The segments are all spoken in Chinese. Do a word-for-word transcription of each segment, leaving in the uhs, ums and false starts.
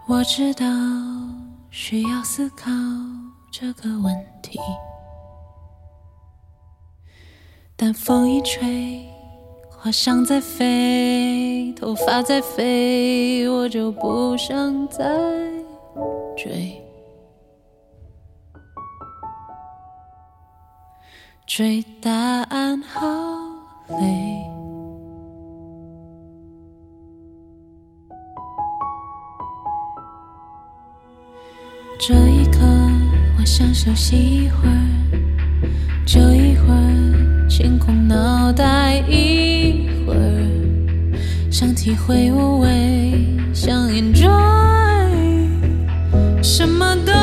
我知道需要思考这个问题，但风一吹，花香在飞，头发在飞，我就不想再追。追答案好累，这一刻我想休息一会儿，就一会儿，清空脑袋一会儿，想体会无味，想 enjoy， 什么都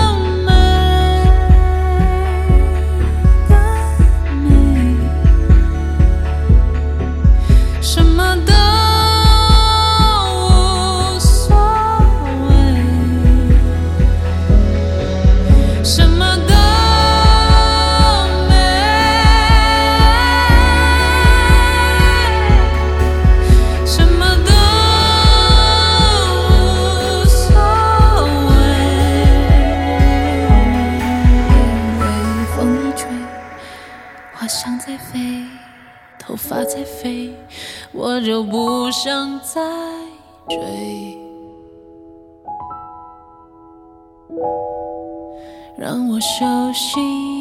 头发在飞，我就不想再追。让我休息